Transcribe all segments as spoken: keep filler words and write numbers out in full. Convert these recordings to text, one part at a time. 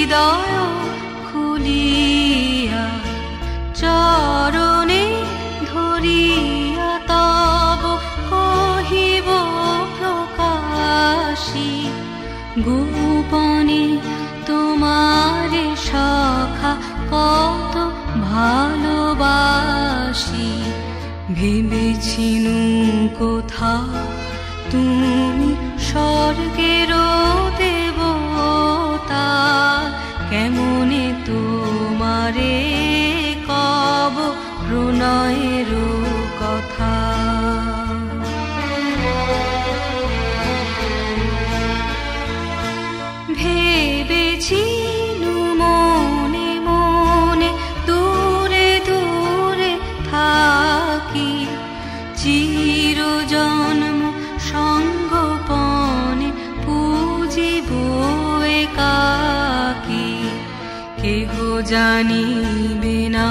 হৃদয় খুলিয়া চরণে ধরিয়া তব কহিব প্রকাশী গোপনে তোমারে সখা কত ভালোবাসি। ভেবেছিনু কোথা তুমি স্বর্গের দেবতা, কেমনে তোমারে কব প্রণয়ের কথা। ভেবেছিনু মনে মনে দূরে দূরে থাকি, চিরজন্ম সঙ্গোপনে পুজিব একাকী। কেহ জানিবে না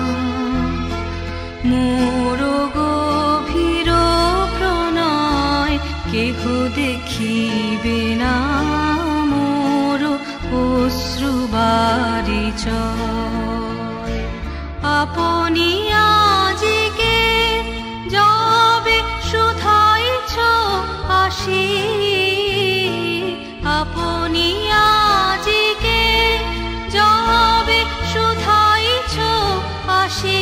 মোর গভীর প্রণয়, কেহ দেখিবে না মোর অশ্রুবারিচয়। আপনি আজিকে যবে শুধাইছ আসি, আপনি আজিকে যবে শুধাইছ আসি,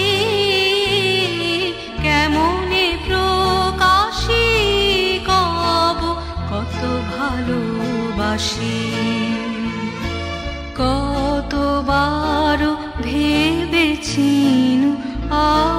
কেমনে প্রকাশী কব কত ভালোবাসি। কতবার ভেবেছিনু আ